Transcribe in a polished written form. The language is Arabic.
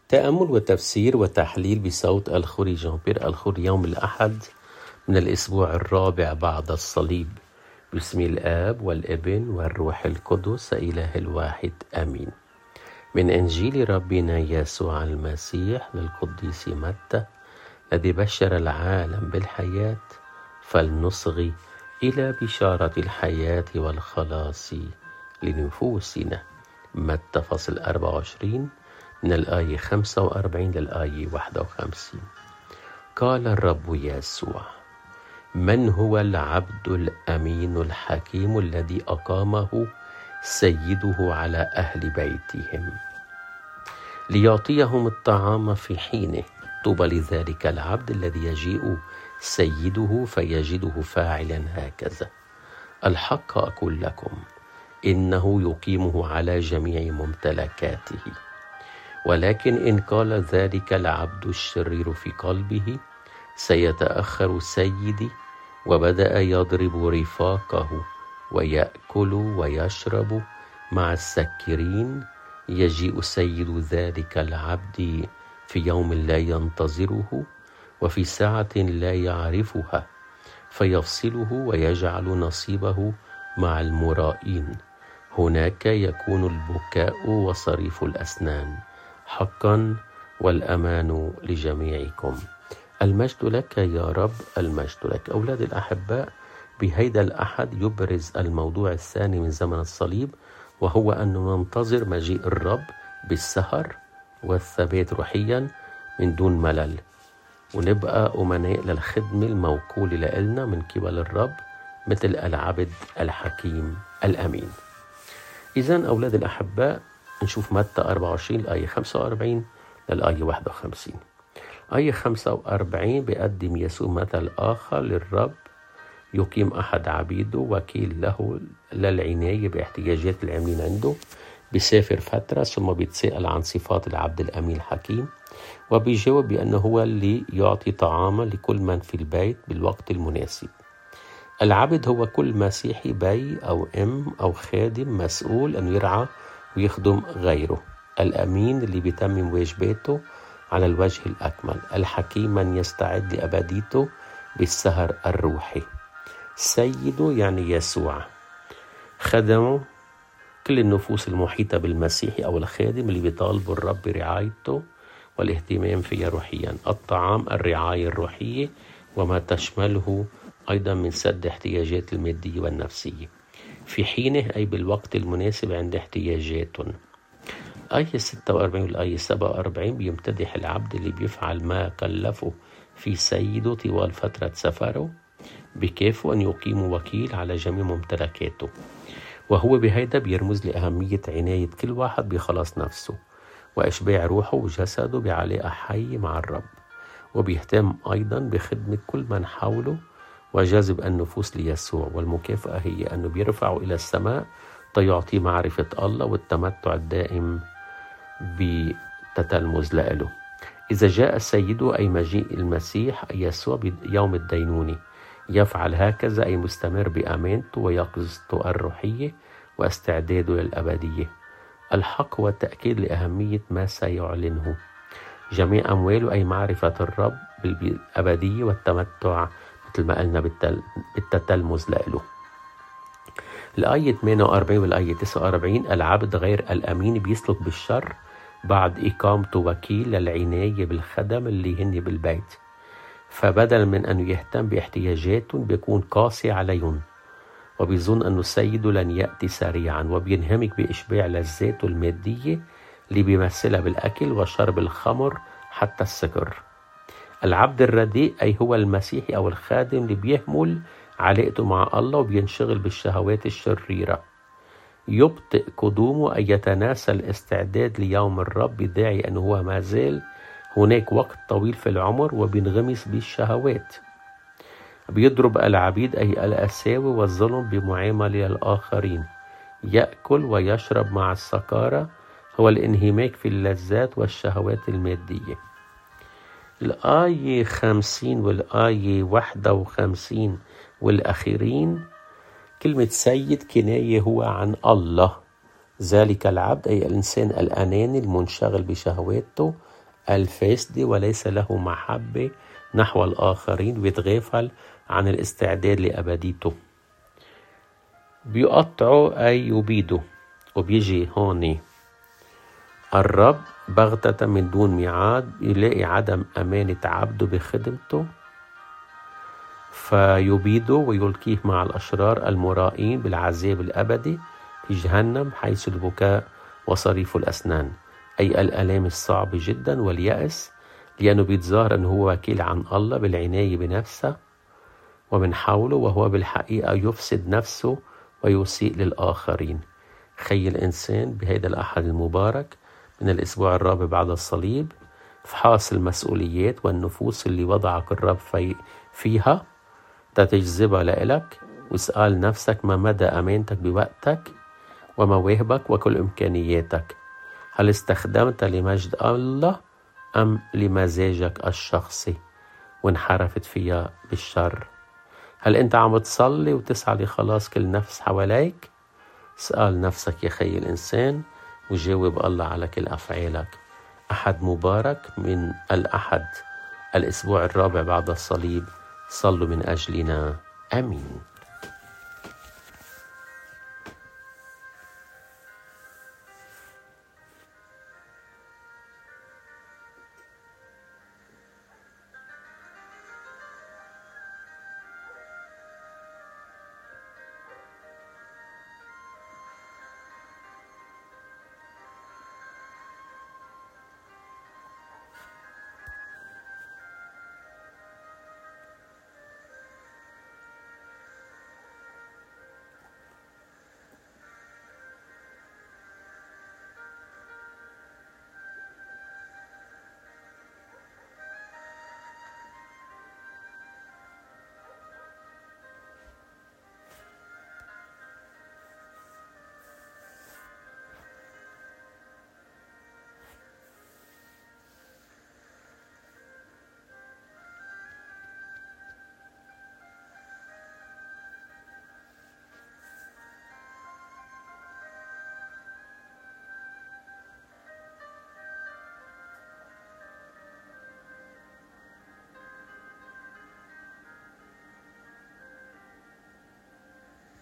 تأمل وتفسير وتحليل بصوت الخوري جان بير الخوري يوم الأحد من الأسبوع الرابع بعد الصليب. باسم الآب والابن والروح القدس إله الواحد آمين. من إنجيل ربنا يسوع المسيح للقديس متى الذي بشر العالم بالحياة، فلنصغي إلى بشارة الحياة والخلاص لنفوسنا. متى فصل 24 من الآية 45 للآية 51. قال الرب يسوع: من هو العبد الأمين الحكيم الذي أقامه سيده على أهل بيتهم ليعطيهم الطعام في حينه؟ طوبى لذلك العبد الذي يجيء سيده فيجده فاعلا هكذا. الحق أقول لكم إنه يقيمه على جميع ممتلكاته. ولكن إن قال ذلك العبد الشرير في قلبه: سيتأخر سيدي، وبدأ يضرب رفاقه ويأكل ويشرب مع السكرين، يجيء سيد ذلك العبد في يوم لا ينتظره وفي ساعة لا يعرفها، فيفصله ويجعل نصيبه مع المرائين. هناك يكون البكاء وصريف الأسنان. حقا والأمان لجميعكم. المجد لك يا رب، المجد لك. أولاد الأحباء، بهيدا الأحد يبرز الموضوع الثاني من زمن الصليب، وهو أن ننتظر مجيء الرب بالسهر والثبات روحيا من دون ملل، ونبقى أمناء للخدمة الموكولة لنا من قبل الرب مثل العبد الحكيم الأمين. إذن أولاد الأحباء، نشوف متى 24 الآية 45 للآية 51. آية 45 بيقدم يسوع مثل آخر للرب. يقيم أحد عبيده وكيل له للعناية باحتياجات العاملين عنده، بيسافر فترة ثم بيتساءل عن صفات العبد الأمين الحكيم، وبيجاوب بأنه هو اللي يعطي طعاما لكل من في البيت بالوقت المناسب. العبد هو كل مسيحي بي أو أم أو خادم مسؤول أن يرعى ويخدم غيره. الأمين اللي بيتمم واجباته على الوجه الأكمل. الحكيم من يستعد لأبديته بالسهر الروحي. سيده يعني يسوع. خدمه كل النفوس المحيطة بالمسيحي أو الخادم اللي بيطالبوا الرب برعايته والاهتمام فيها روحيا. الطعام الرعاية الروحية وما تشمله أيضا من سد احتياجات المادية والنفسية في حينه، أي بالوقت المناسب عند احتياجاتهم. آية 46 والآية 47 بيمتدح العبد اللي بيفعل ما كلفه في سيده طوال فترة سفره، بكيفه أن يقيم وكيل على جميع ممتلكاته، وهو بهيدا بيرمز لأهمية عناية كل واحد بخلاص نفسه وإشباع روحه وجسده بعلاقة حية مع الرب، وبيهتم أيضا بخدمة كل من حوله وجذب النفوس ليسوع. والمكافأة هي أنه بيرفعه إلى السماء تيعطي معرفة الله والتمتع الدائم بتتلمذ له. إذا جاء سيده أي مجيء المسيح أي يسوع بيوم الدينونة، يفعل هكذا أي مستمر بأمانته ويقظته الروحية واستعداده للأبدية. الحق هو التأكيد لأهمية ما سيعلنه. جميع أمواله أي معرفة الرب بالأبدية والتمتع مثل ما قلنا بالتتلمذ له. الآية 48 والآية 49: العبد غير الأمين بيسلك بالشر بعد إقامته وكيل للعناية بالخدم اللي هن بالبيت، فبدل من أنه يهتم باحتياجاتهم بيكون قاسي عليهم، وبيظن أنه سيده لن يأتي سريعا، وبينهمك بإشباع لذاته المادية اللي بيمثلها بالأكل وشرب الخمر حتى السكر. العبد الرديء أي هو المسيحي أو الخادم اللي بيهمل علاقته مع الله وبينشغل بالشهوات الشريرة، يبطئ قدومه أن يتناسى الاستعداد ليوم الرب بداعي أنه هو ما زال هناك وقت طويل في العمر، وبينغمس بالشهوات. بيضرب العبيد أي الأساوي والظلم بمعاملة الآخرين. يأكل ويشرب مع السكارى هو الانهماك في اللذات والشهوات المادية. الآية 50 والآية 51 والأخيرين كلمة سيد كناية هو عن الله. ذلك العبد أي الإنسان الأناني المنشغل بشهواته الفاسدة وليس له محبة نحو الآخرين، بيتغافل عن الاستعداد لأبديته. بيقطعوا أي يبيدوا. وبيجي هون الرب بغتة من دون ميعاد، يلاقي عدم أمانة عبده بخدمته فيبيده ويلقيه مع الأشرار المرائين بالعذاب الأبدي في جهنم، حيث البكاء وصريف الأسنان، أي الآلام الصعبة جدا واليأس، لأنه بيتظاهر أنه هو وكيل عن الله بالعناية بنفسه ومن حوله، وهو بالحقيقة يفسد نفسه ويسيء للآخرين. خي الإنسان بهذا الأحد المبارك من الأسبوع الرابع بعد الصليب، فحاص المسؤوليات والنفوس اللي وضعك الرب فيها تجذبها لإلك، واسأل نفسك ما مدى أمانتك بوقتك ومواهبك وكل إمكانياتك. هل استخدمت لمجد الله أم لمزاجك الشخصي وانحرفت فيها بالشر؟ هل أنت عم تصلي وتسعى لخلاص كل نفس حواليك؟ اسأل نفسك يا خي الإنسان وجاوب الله على كل أفعالك. أحد مبارك من الأحد الأسبوع الرابع بعد الصليب. صلوا من أجلنا. آمين.